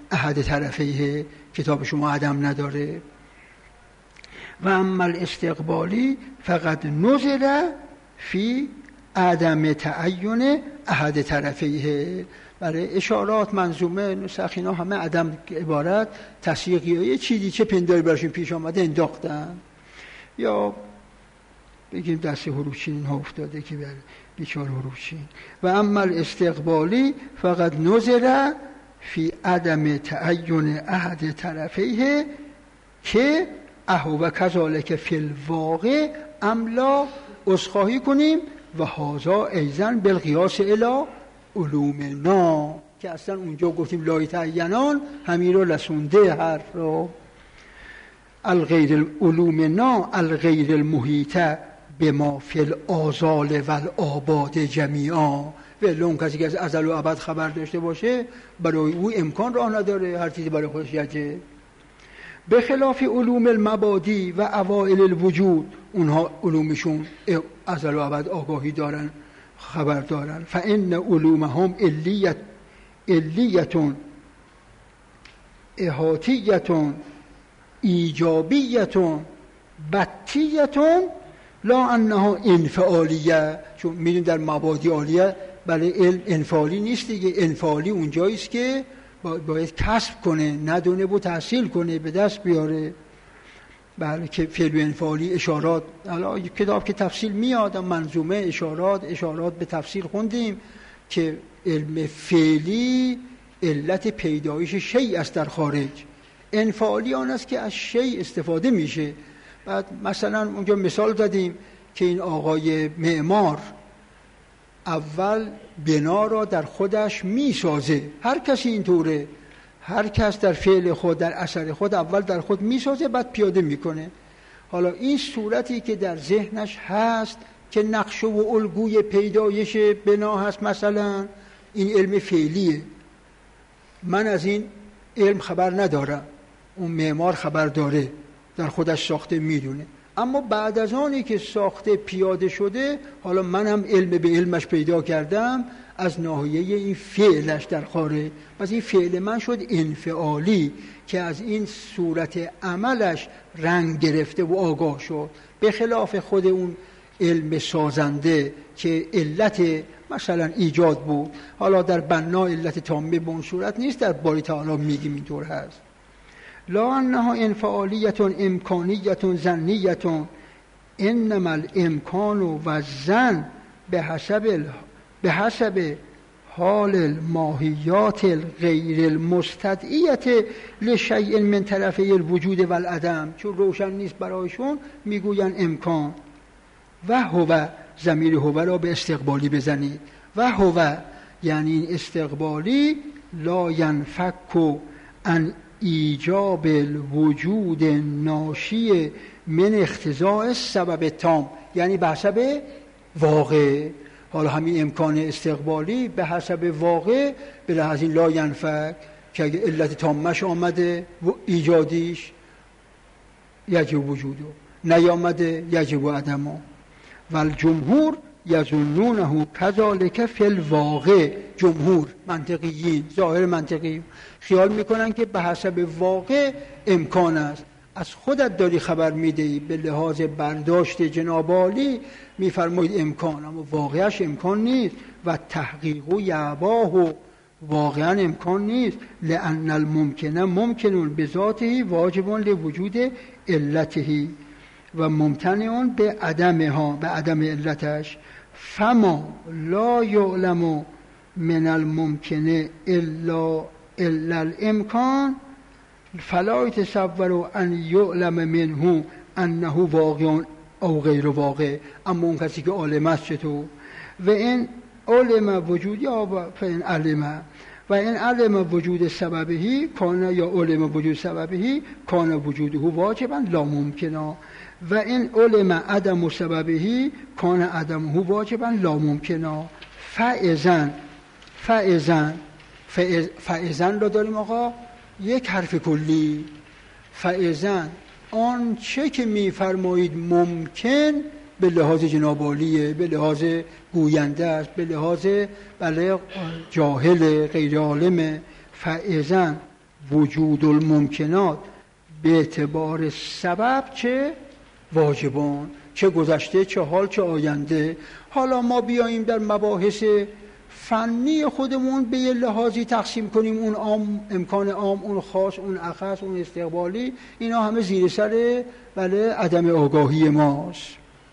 احد طرفیه، کتاب شما عدم نداره. و اما الاستقبالی فقط نظر فی عدم تعین احد طرفیه. برای اشارات منظومه نسخ اینا همه عدم عبارت تصدیقی یه چیزی چه پنداری براشون پیش آمده انداختن، یا بگیم دست حروفچین ها افتاده که بر بیچار حروفچین. و اما الاستقبالی فقط نظر فی عدم تعین احد طرفیه که اهو کذالک فی الواقع املا عذرخواهی کنیم و هذا ایضا بالقیاس الی علومنا، که اصلا اونجا گفتیم لای تعینان همین رو لسونده حرف رو الغیر علومنا الغیر المحیطه بما فی الآزال والآباد جمیعا. اون کسی که از ازل و ابد خبر داشته باشه برای او امکان راه نداره هر چیزی برای خودش یجه. به خلاف علوم المبادی و اوائل الوجود، اونها علومشون ازل و ابد آگاهی دارن، خبر دارن. فان علومهم علیتون احاطیتون ایجابیتون بطیتون لا انها انفعالیه. چون میدونیم در مبادی عالیه برای علم انفعالی نیست دیگه، انفعالی اونجاییست که باید کسب کنه، ندونه و تحصیل کنه، به دست بیاره. بله که فعل و انفعالی اشارات، حالا کتاب که تفصیل میاد، منظومه اشارات به تفصیل خوندیم که علم فعلی علت پیدایش شیء است در خارج، انفعالی آن است که از شیء استفاده میشه. بعد مثلا اونجا مثال زدیم که این آقای معمار اول بنا را در خودش میسازه، هر کسی اینطوره، هر کس در فعل خود در اثر خود اول در خود میسازه بعد پیاده میکنه. حالا این صورتی که در ذهنش هست که نقشه و الگوی پیدایش بنا هست، مثلا این علم فعلیه، من از این علم خبر ندارم، اون معمار خبر داره، در خودش ساخته میدونه. اما بعد از آنی که ساخته پیاده شده، حالا من هم علم به علمش پیدا کردم از ناحیه این فعلش در خارج. پس این فعل من شد انفعالی که از این صورت عملش رنگ گرفته و آگاه شد، به خلاف خود اون علم سازنده که علت مثلا ایجاد بود. حالا در بنا علت تامه به اون صورت نیست، در باری تعالی میگیم اینطور هست. لا انها انفعالیتون امکانیتون ظنیتون انما الامکان و الظن به حسب حال الماهیات الغیر المستدعیت لشیء من طرفی الوجود و العدم. چون روشن نیست برایشون میگوین امکان. و هو، ضمیر هو را به استقبالی بزنید، و هو یعنی این استقبالی لا ینفک عن ایجاب الوجود ناشی من اختزاء سبب تام، یعنی به حسب واقع. حالا همین امکان استقبالی به حسب واقع به لحاظ این لا ینفک که اگه علت تامش آمده ایجادیش یجب وجودو، نیامده یجب عدمو. والجمهور یظنونه کذالک فی الواقع. جمهور منطقیین، ظاهر منطقی خیال میکنن که به حسب واقع امکان است. از خودت داری خبر میدهی، به لحاظ برداشت جناب عالی میفرمایید امکان، اما واقعش امکان نیست. و تحقیق و یعباه و واقعا امکان نیست. لأن الممکنه ممکنون به ذاته واجبون لوجود علته و ممتنعون به عدمها، به عدم علتش. فما لا یعلم من الممکنه الا الامکان فلا يتصور ان یعلم منه انه واقع او غیر واقع. اما اون کسی که عالم است چطور؟ و این علم وجود یا فین علم و این علم وجود سببهی کان یا علم وجود سببهی کان وجوده واجبا لا ممکنا و این علم عدم سببهی کان عدمه واجبا لا ممکنا. فاذن رو داریم آقا، یک حرف کلی. فاذن آن چه که میفرمایید ممکن به لحاظ جناب عالیه، به لحاظ گوینده است، به لحاظ بله جاهل غیر عالمه. فاذن وجود الممکنات به اعتبار سبب چه واجبان، چه گذشته، چه حال، چه آینده. حالا ما بیاییم در مباحث فنی خودمون به یه لحاظی تقسیم کنیم، اون عام، امکان عام، اون خاص، اون اخص، اون استقبالی، اینا همه زیر سر عدم آگاهی ماست.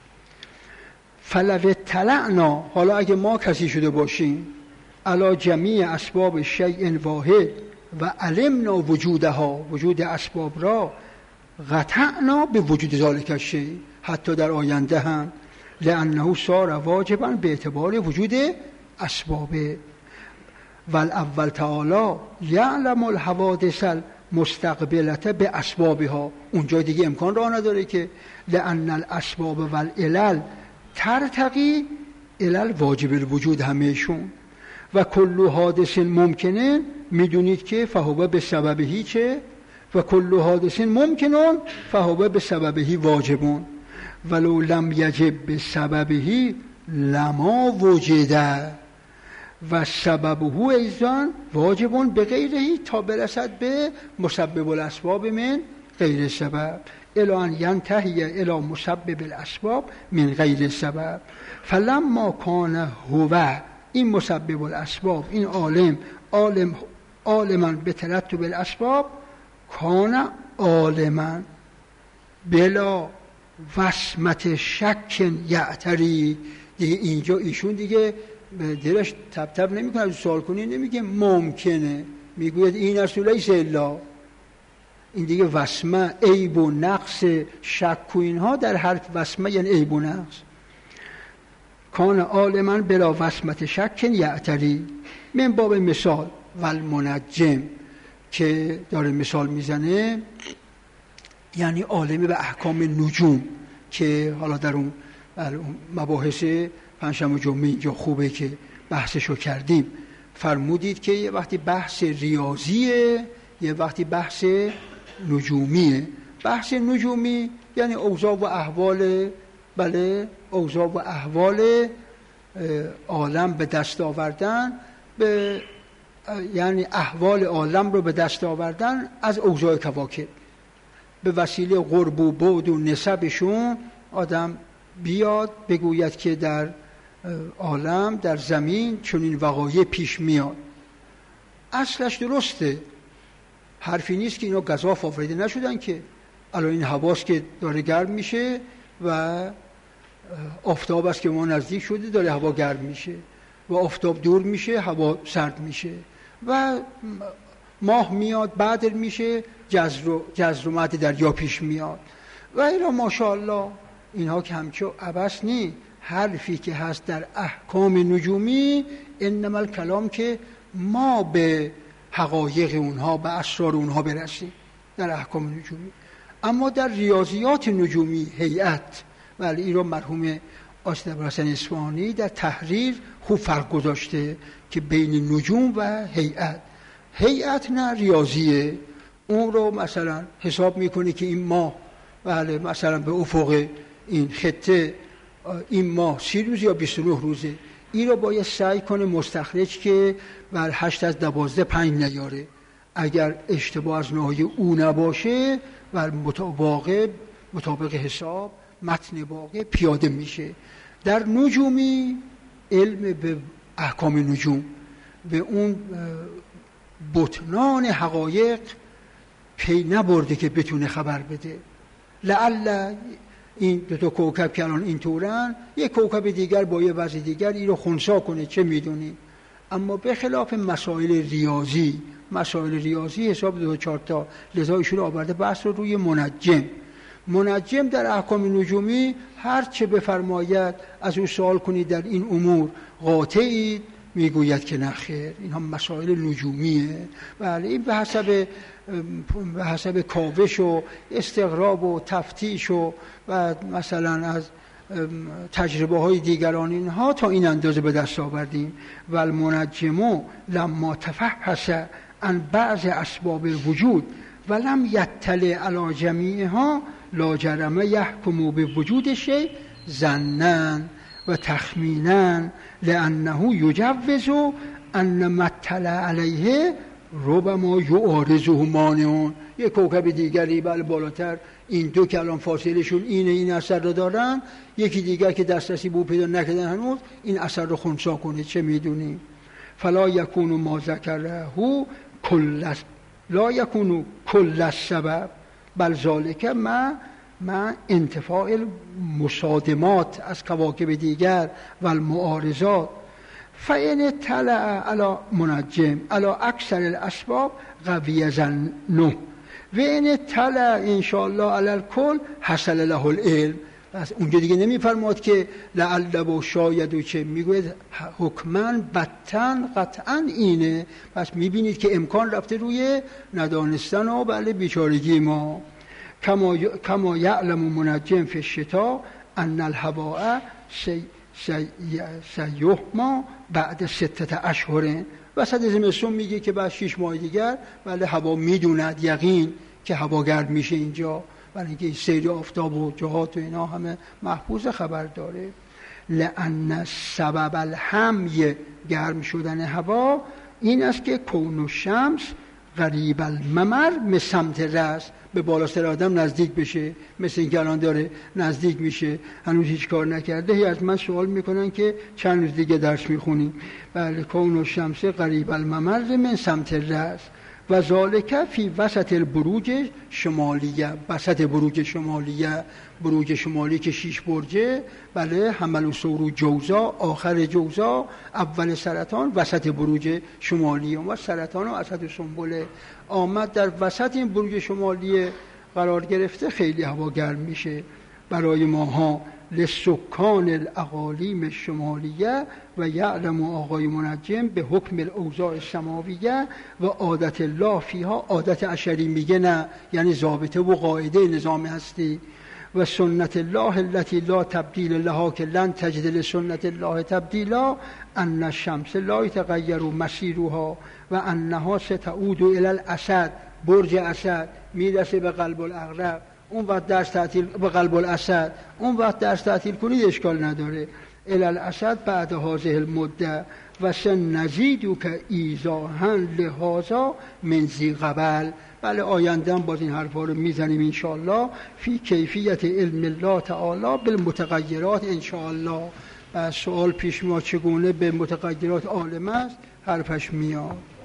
فلو اطلعنا، حالا اگه ما کسی شده باشیم، علی جمیع اسباب شیء واحد و علمنا وجودها، وجود اسباب را، قطعنا به وجود ذالک الشیء، حتی در آینده هم، لانه صار واجبا به اعتبار وجود اسبابه. والاول تعالی یعلم الحوادث المستقبلة به اسبابها، اونجا دیگه امکان راه نداره که لان الاسباب والعلل ترتقی علل واجب الوجود همهشون، و کل حادث ممکنه، میدونید که فهو به سببهی چه، و کل حادث ممکنون فهو به سببهی واجبون، ولو لم یجب به سببهی لما وجده و سببه ایضا واجبون به غیرهی تا برسد به مسبب الاسباب من غیر سبب، الی ان ینتهی الی مسبب الاسباب من غیر سبب. فلما کان هو، این مسبب الاسباب، این عالما به ترتب الاسباب، کان عالما بلا وسمت شک یعتری. دیگه اینجا ایشون دیگه دلش تب نمیکنه، سوال کنی نمیگه ممکنه، میگوید این اصل لیس الا. این دیگه وسمه، عیب و نقص، شک و اینها در حرف وسمه یعنی عیب و نقص. کان عالما بلا وسمت شک یعتری، من باب مثال والمنجم که داره مثال میزنه، یعنی عالم به احکام نجوم که حالا در اون مباحث پنجشنبه و جمعه اینجا خوبه که بحثشو کردیم. فرمودید که یه وقتی بحث ریاضیه، یه وقتی بحث نجومیه. بحث نجومی یعنی اوضاع و احوال، اوضاع و احوال عالم به دست آوردن، یعنی احوال عالم رو به دست آوردن از اوضاع کواکب، به وسیله قرب و بعد و نسبشون آدم بیاد بگوید که در عالم، در زمین چنین وقایع پیش میاد. اصلش درسته، حرفی نیست که اینا گزاف آفریده نشدن که الان این هواست که داره گرم میشه و آفتاب است که ما نزدیک شده داره هوا گرم میشه و آفتاب دور میشه هوا سرد میشه و ماه میاد بدر میشه، جزر و مد دریا پیش میاد و اینا ماشاءالله. اینها که همچو عبث نی، حرفی که هست در احکام نجومی انما الکلام که ما به حقایق اونها، به اسرار اونها برسیم در احکام نجومی. اما در ریاضیات نجومی هیئت، ولی این رو مرحوم آصف ابوالحسن اصفهانی در تحریر خوب فرق گذاشته که بین نجوم و هیئت. هیئت نه ریاضیه، اون رو مثلا حساب میکنه که این ماه مثلا به افق این خطه این ماه 30 روز یا 29 روزه، این رو باید سعی کنه مستخرج که بر 8 از 12 5 نیاره. اگر اشتباه از ناحیه او نباشه و مطابق حساب متن واقع پیاده میشه. در نجومی علم به احکام نجوم، به اون بطنان حقایق پی نبرده که بتونه خبر بده. لعل این دو تا کوکب که الان اینطورن، یک کوکب دیگر با یه وضع دیگر این رو خنثی کنه، چه میدونی. اما به خلاف مسائل ریاضی حساب 2-4 تا، لذا ایشون آورده بحث رو روی منجم در احکام نجومی هر چه بفرماید از او سوال کنید در این امور قاطعید، میگوید که نه خیر، اینها مسائل نجومیه. بله، این به حسب کاوش و استقراب و تفتیش و مثلا از تجربه های دیگران اینها تا این اندازه به دست آوردیم. و المنجم لما تفحص عن بعض اسباب الوجود ولم یطلع علی جمیعها لا جرم یحکم به وجود شیء ظنا و تخمینا لانه یجوز ان ما اطلع علیه ربما یعارضه مانعون، یک کوکب دیگری بله بالاتر این دو که الان فاصلشون این اثر رو دارن، یکی دیگر که دسترسی به او پیدا نکردن هنوز این اثر رو خنثی کنه، چه میدونیم. فلا یکون ما ذکره لا یکون کل السبب بل ذالک ما انتفاع المصادمات از کواکب دیگر و المعارضات. فإن اطلع على منجم على اکثر الاسباب قوی ظنه و ان اطلع ان شاء الله علی الکل حصل له العلم. پس اونجا دیگه نمیفرماد که لعل و شاید و چه، میگوید حکماً بطن قطعاً اینه. پس میبینید که امکان رفته روی ندانستن و بله بیچارگی ما. کما یعلم منجم فی الشتاء ان الهواء سیحما بعد 6 اشهر. وسط زمستون میگه که بعد 6 ماه دیگر بله هوا میدوند یقین که هوا گرم میشه اینجا، برای اینکه سیر آفتاب و جهات و اینا همه محفوظ خبر داره. لأن سبب الحمی گرم شدن هوا این است که کون الشمس قریب الممر من سمت رأس، به بالاستر آدم نزدیک بشه، مثل اینکه الان داره نزدیک میشه، هنوز هیچ کار نکرده. هی از من سوال میکنن که چند روز دیگه درس میخونیم. بله کون الشمس قریب الممر من سمت رأس و ذالک فی وسط البروج شمالیه. وسط بروج شمالیه، بروج شمالی که 6 برجه، بله حمل و سور و جوزا، آخر جوزا اول سرطان، وسط بروج شمالیه و سرطان و اسد و سنبله آمد در وسط این بروج شمالیه قرار گرفته. خیلی هوا گرم میشه برای ماها. لسکان الاقالیم الشمالیه و یعلم آقای منجم به حکم الاوضاع السماویه و عادت الله فیها. عادت اشری میگه نه، یعنی ضابطه و قاعده نظام هستی. و سنت الله التي لا تبدیل لها که لن تجد لسنت الله تبدیلا ان الشمس لا يتغیر مسیرها و انها ستعود الى الاسد. برج اسد میرسه به قلب العقرب، اون وقت درس تعطیل به قلب الاسد، اون وقت درس تعطیل کنید اشکال نداره. الی الاسد بعد هذه المده و سنزیدو که ایزاها لهذا من ذی قبل. بله آینده هم باز این حرفا رو میزنیم انشاءالله. فی کیفیت علم الله تعالی بالمتغیرات انشاءالله. و سوال پیش ما چگونه به متغیرات عالم است حرفش میاد.